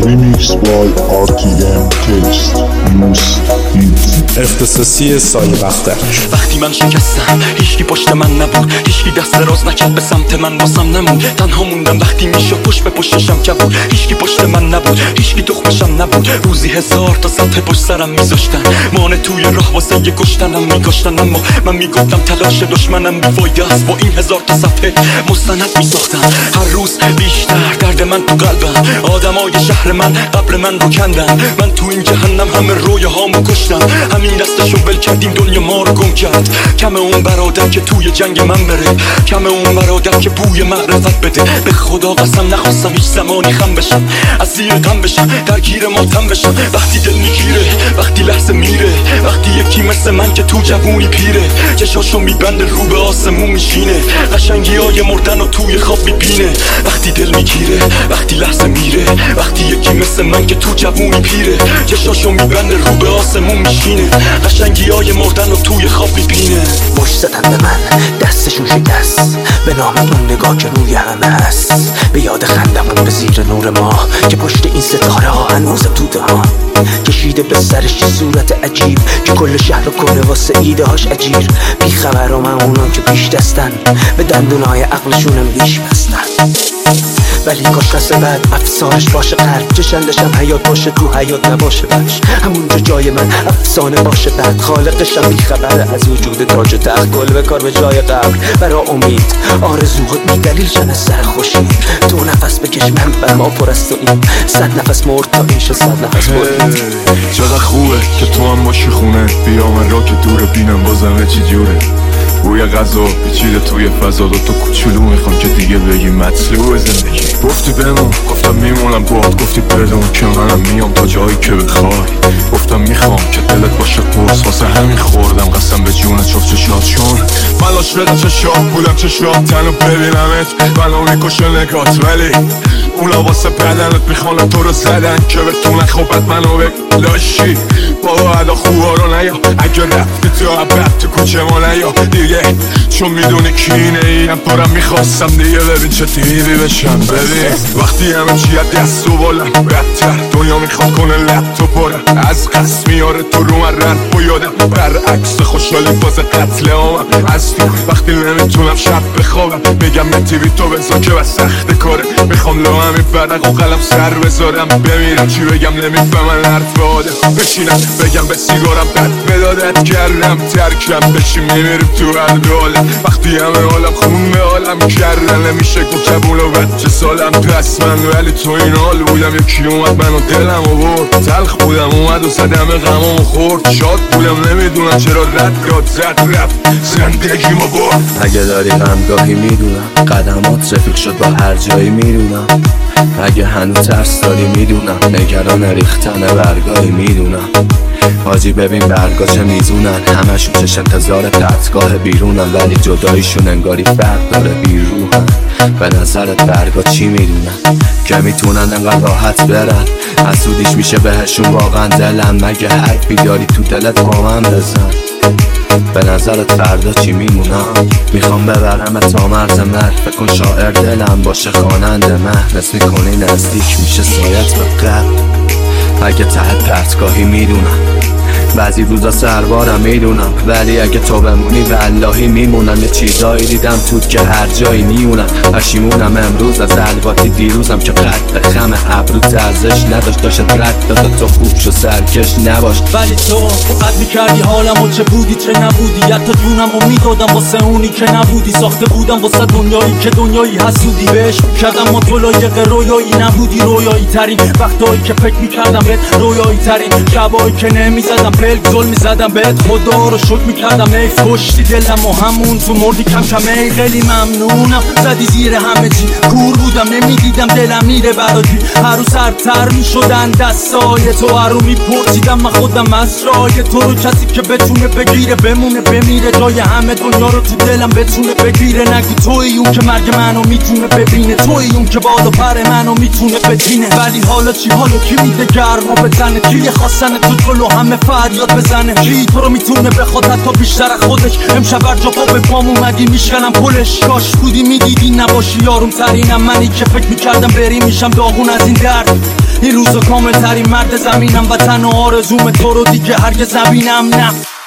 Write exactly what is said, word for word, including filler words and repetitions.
Remix by آر تی ام Text Use Beat. اختصاصی سایه بختک. وقتی من شکستم هیچکی پشت من نبود، هیچکی دست دراز نکرد به سمت من، واسم نمون. تنها موندم وقتی میشد پشت به پشتشم کبود، هیچکی پشت من نبود، هیچکی تخمشم نبود. روزی هزار تا سطح پشت سرم میذاشتن، مانع توی راه واسه یه کشتنم میگاشتن، اما من میگفتم تلاش دشمنم بیفایده است. با این هزار تا صفحه مستند میساختم، هر روز بیشتر درد من تو قلبم. آدمای شهر من قبل من رو کندن، من تو این جهنم همه رویه هامو کشتم. همین دستشو ول کردیم دنیا ما رو گم کرد. کم اون برادر که توی جنگ من بره، کم اون برادر که بوی معرفت بده. به خدا قسم نخواستم هیچ زمانی خم بشم، از زیر غم بشم، درگیر ماتم بشم. وقتی دل میگیره، وقتی لحظه میره، وقتی یکی مثل من که تو جوونی پیره، چشاشو میبنده رو به آسمون میشینه، قشنگی های مردن و توی خواب میبینه. وقتی دل میگیره، وقتی لحظه میره، وقتی یکی مثل من که تو جوونی پیره، چشاشو میبنده رو به آسمون میشینه، قشنگی های مردن و توی خواب میبینه. مش زدن به من دستشون شکست، به نام اون نگاه که روی همه هست، به یاد خندمون به زیر نور ما که پشت این ستاره ها هنوزم توده ها. کشیده به سرش یه صورت عجیب که کل شهر رو کنه واسه ایده هاش اجیر. بی خبرم اونان که پیش دستن، به دندونای عقلشونم ریش بستن. ولی کاش قصه بعد افسانش باشه قلب، چشندشم حیات باشه تو حیات نباشه بچ. همونجا جای من افسانه باشه بعد، خالقشم بیخبره از وجود تاج و تخت. گل به کار به جای قبر برا امید، آرزوهات میدلیل شن سر خوشی. دو نفس بکش من بر ما پر است و این صد نفس مرد تا این شد صد نفس برد. چقدر خوبه که تو هم باشی خونه، بیا من را که دور بینم بازم چی جوره. بوی غذا پیچیده توی فضا، دو تا کوچولو میخوام که دیگه بگی مطلوب زندگی. گفتی بمون، گفتم میمونم باهات، گفتی بدون که منم میام تا جایی که بخوای. گفتم میخوام که دلت باشه قرص، واسه همین خوردم قسم به جونت چفت چشات. چون من عاشق چشات بودم، چشات تنو ببینمت منو میکشه نگات، ولی اونا واسه بدنت میخوان تو رو زدن که بتونن خوبت منو بلاشی. بابا ادا خوبا رو نیا، اگه رفتی تو عبد تو کوچه ما نیا دیگه، چون میدونی کی اینه ایم پارم میخواستم دیگه. ببین چه تیوی بشم، ببین وقتی همه چی دست و بالم بدتر، دنیا میخواد کنه لب و پارم از قصد میاره تو رو من رد و یادم برعکس خوشحالی باز قتل آمم از تو. وقتی نمیتونم شب بخوابم میگم به تیوی تو بذار که بس سخت کاره، میخوام لو همین فرق و قلم سر بذارم بمیرم. چی بگم نمیفهمن حرف آدم، بشینم بگم به سیگارم بد بدادت کردم ترکم بشی میمیرم تو هر حالم. وقتی همه حالم خون به حالم کردن، نمیشه کبول و بچه سالم پس من، ولی تو این حال بودم یکی اومد منو دلم و برد. تلخ بودم اومد و صدم غمم خورد، شاد بودم نمیدونم چرا رد داد زد رفت زندگی ما برد. اگه داری غمگاهی میدونم، قدمات رفیق شد با هر جایی میدونم. اگه هنوز ترس داری میدونم، نگران ریختن برگاهی میدونم. حاجی ببین برگا چه میزونن، همشون چش انتظار پرتگاه بیرونن، ولی جداییشون انگاری فرق داره بیروحن. به نظرت برگا چی میدونن که میتونن انقدر راحت برن؟ حسودیش میشه بهشون واقعا دلم، مگه حرفی داری تو دلت با من بزن. به نظرت فردا چی میمونم؟ میخوام ببرم تا مرز مر، فکر کن شاعر دلم باشه خواننده مه. نس میکنی نزدیک میشه سایت به قلب، اگه ته پرتگاهی میدونم. بعضی روزا سربارم میدونم، ولی اگه تو بمونی واللهی میمونم. یه چیزایی دیدم تو که هر جایی میونم، پشیمونم امروز از الواتی دیروزم که قد خم ابرو ارزش نداشت، داشت رد دادا تو خوب شو سرکش نباش. ولی تو فقط میکردی حالم و چه بودی چه نبودی، حتی جونم و میدادم واسه اونی که نبودی. ساخته بودم واسه دنیایی که دنیایی حسودی بهش میکردم، ما تو لایق رویایی نبودی. رویایی ترین وقتایی که فکر میکردم بهت، رویایی ترین شبایی که نمیزدم پلک ظلم میزدم بهت، خدا رو شکر میکردم ای کشتی دلم و همون تو مردی کم کم. ای خیلی ممنونم زدی زیر همه چی، کور بودم نمیدیدم دلم میره برادی. هر روز سرتر میشدن دستای تو، هر رو میپرسیدم من خودم از جای تو رو. کسی که بتونه بگیره بمونه بمیره، جای همه دنیا رو تو دلم بتونه بگیره. نگو توی اون که مرگ منو میتونه ببینه، توی اون که بالا پر منو میتونه بچینه. ولی حالا چی، حالا کی میده گرما به تنه، کی خواستن تو جلو همه فرد فریاد بزنه کی تو رو میتونه بخواد حتی بیشتر از خودش. امشب بر جا پا به پام اومدی میشکنم پلش. کاش بودی میدیدی نباشی یاروم ترینم منی که فکر میکردم بری میشم داغون از این درد. این روزا کامل ترین مرد زمینم و تنها آرزوم تو رو دیگه هرگز نبینم. نه